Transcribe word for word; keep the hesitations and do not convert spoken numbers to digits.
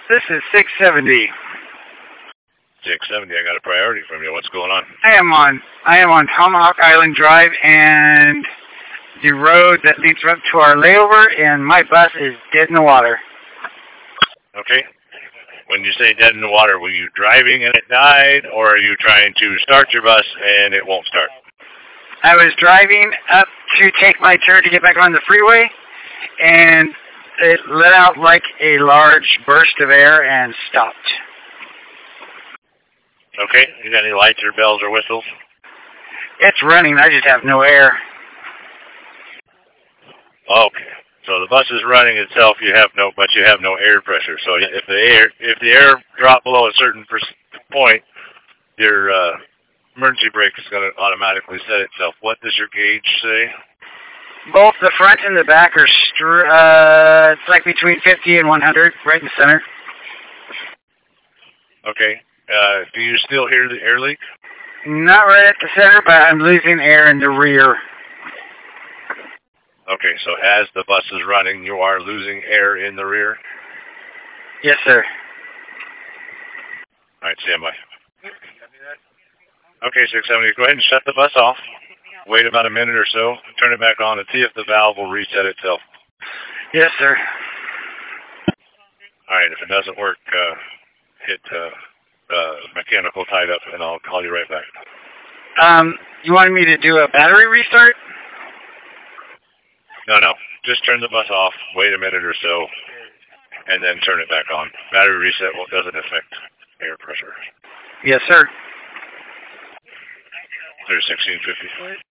This is six seventy. six seventy, I got a priority from you. What's going on? I am on I am on Tomahawk Island Drive and the road that leads up to our layover, and my bus is dead in the water. Okay. When you say dead in the water, were you driving and it died, or are you trying to start your bus and it won't start? I was driving up to take my turn to get back on the freeway, and it let out like a large burst of air and stopped. Okay. You got any lights or bells or whistles? It's running. I just have no air. Okay. So the bus is running itself. You have no, but you have no air pressure. So if the air, if the air drops below a certain point, your uh, emergency brake is going to automatically set itself. What does your gauge say? Both the front and the back are, str- uh, it's like between fifty and one hundred, right in the center. Okay. Uh, do you still hear the air leak? Not right at the center, but I'm losing air in the rear. Okay, so as the bus is running, you are losing air in the rear? Yes, sir. All right, stand by. Okay, six seventy, go ahead and shut the bus off. Wait about a minute or so. Turn it back on and see if the valve will reset itself. Yes, sir. All right, if it doesn't work, uh, hit uh, uh, mechanical tied up, and I'll call you right back. Um, you wanted me to do a battery restart? No, no. Just turn the bus off, wait a minute or so, and then turn it back on. Battery reset well, doesn't affect air pressure. Yes, sir. There's sixteen fifty.